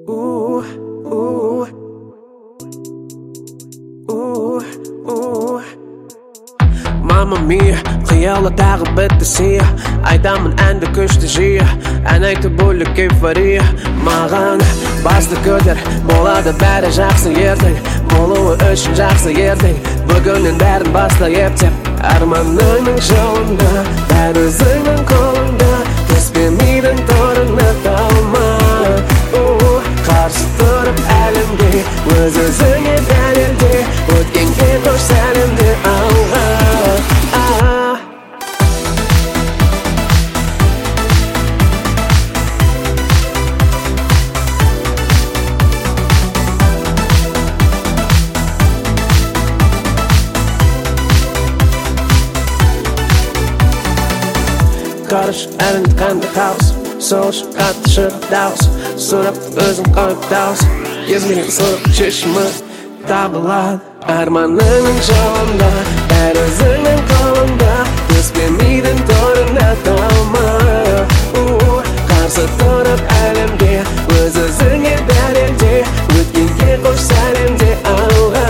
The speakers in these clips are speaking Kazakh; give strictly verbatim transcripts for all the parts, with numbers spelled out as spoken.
Ooh, ooh, ooh, ooh. Mamma mia, خيالة تعب بالتسيح Айтамын әнді күшті жиі Ән айтып бөлік кеп вария Маған басты көтер Болады бәрі жақсы ертең Болуы үшін жақсы ертең Бүгіннен бәрін баста ептеп Арманыңның жолында Бәрі өзіңнің қолында Түспемейдің торына талма Қарсы тұрып әлемге Өз өзіңе дәлелде Өткенге қош сәлемде алға Karış elinde kendi kaos Soğuş katı şırıp dağız Sırıp özüm koyup dağız Gezmeyin sırıp çeşimi Tabılan Armanının yolunda Her özünün kolunda Küsmemeydin toruna dalma Karşı durup elimde Öz özüne dəlilde Ötkenге koş səlimde alğa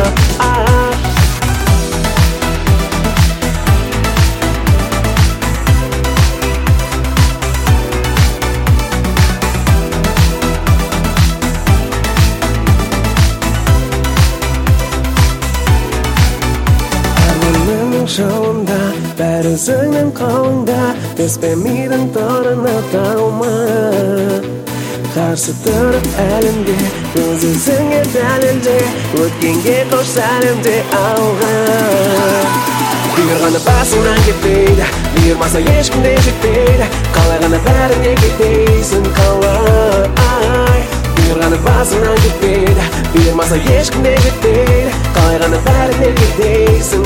Жолында бәрі өзіңнің қолында Түспемейдің торына талма Қарсы тұрып әлемде Өз өзіңе дәлелде Өткенге қош сәлемде алға Бұйырғаны басыңнан кетпейді Бұйырмаса ешкім де жетпейді Қалай ғана бәріне кетпейсің қалай Бұйырғаны басыңнан кетпейді Бұйырмаса ешкім де жетпейді Қалай ғана бәріне кетпейсің